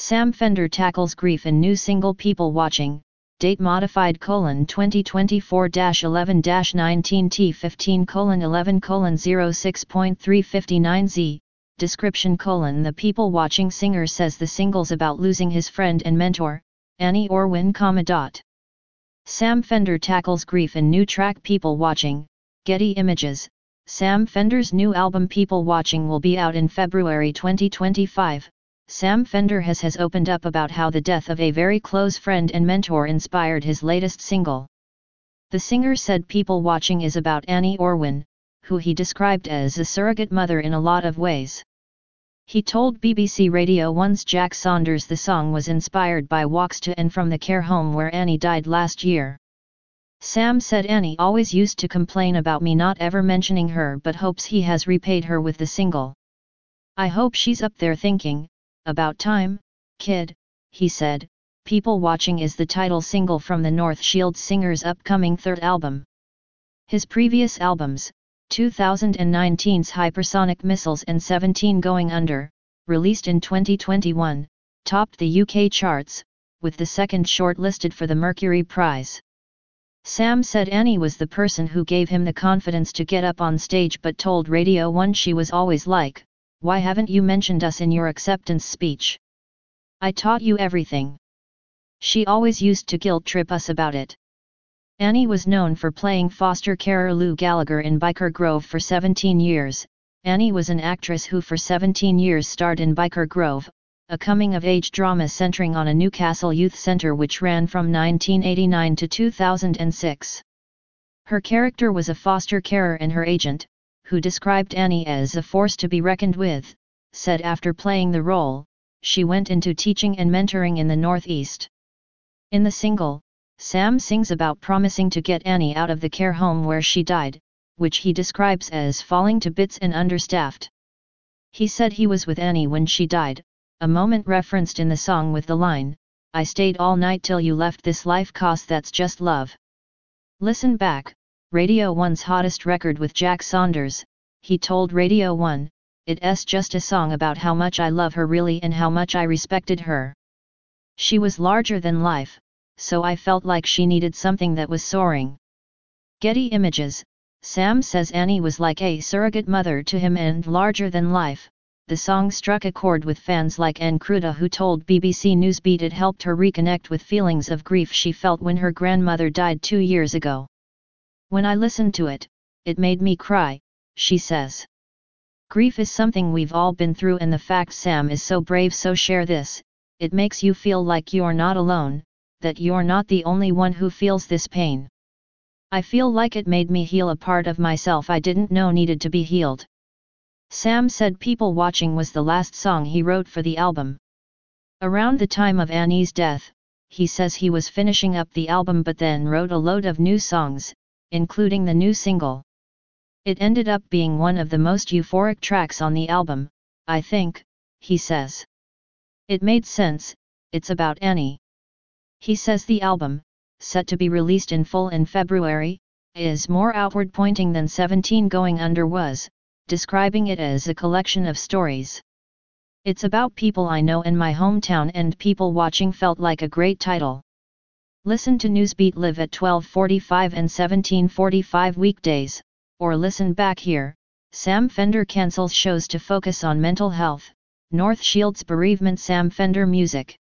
Sam Fender tackles grief in new single People Watching, date modified: 2024-11-19T15:11:06.359Z, description: the People Watching singer says the single's about losing his friend and mentor, Annie Orwin, Sam Fender tackles grief in new track People Watching, Getty Images. Sam Fender's new album People Watching will be out in February 2025. Sam Fender has opened up about how the death of a very close friend and mentor inspired his latest single. The singer said People Watching is about Annie Orwin, who he described as a surrogate mother in a lot of ways. He told BBC Radio 1's Jack Saunders the song was inspired by walks to and from the care home where Annie died last year. Sam said Annie always used to complain about me not ever mentioning her, but hopes he has repaid her with the single. "I hope she's up there thinking, about time, kid," he said. People Watching is the title single from the North Shields singer's upcoming third album. His previous albums, 2019's Hypersonic Missiles and 17 Going Under, released in 2021, topped the UK charts, with the second shortlisted for the Mercury Prize. Sam said Annie was the person who gave him the confidence to get up on stage, but told Radio 1 she was always like, "Why haven't you mentioned us in your acceptance speech? I taught you everything." She always used to guilt trip us about it. Annie was known for playing foster carer Lou Gallagher in Byker Grove for 17 years. Annie was an actress who for 17 years starred in Byker Grove, a coming-of-age drama centering on a Newcastle youth centre which ran from 1989 to 2006. Her character was a foster carer, and her agent, who described Annie as a force to be reckoned with, said after playing the role, she went into teaching and mentoring in the Northeast. In the single, Sam sings about promising to get Annie out of the care home where she died, which he describes as falling to bits and understaffed. He said he was with Annie when she died, a moment referenced in the song with the line, "I stayed all night till you left this life 'cause that's just love." Listen back, Radio 1's hottest record with Jack Saunders. He told Radio 1, "It's just a song about how much I love her really and how much I respected her. She was larger than life, so I felt like she needed something that was soaring." Getty Images. Sam says Annie was like a surrogate mother to him and larger than life. The song struck a chord with fans like Ann Kruta, who told BBC Newsbeat it helped her reconnect with feelings of grief she felt when her grandmother died 2 years ago. "When I listened to it, it made me cry," she says. Grief is something we've all been through, and the fact Sam is so brave so share this, it makes you feel like you're not alone, that you're not the only one who feels this pain. I feel like it made me heal a part of myself I didn't know needed to be healed. Sam said People Watching was the last song he wrote for the album. Around the time of Annie's death, he says he was finishing up the album but then wrote a load of new songs, including the new single. "It ended up being one of the most euphoric tracks on the album, I think," he says. "It made sense, it's about Annie." He says the album, set to be released in full in February, is more outward pointing than 17 Going Under was, describing it as a collection of stories. "It's about people I know in my hometown, and People Watching felt like a great title." Listen to Newsbeat Live at 12:45 and 17:45 weekdays, or listen back here. Sam Fender cancels shows to focus on mental health. North Shields bereavement. Sam Fender music.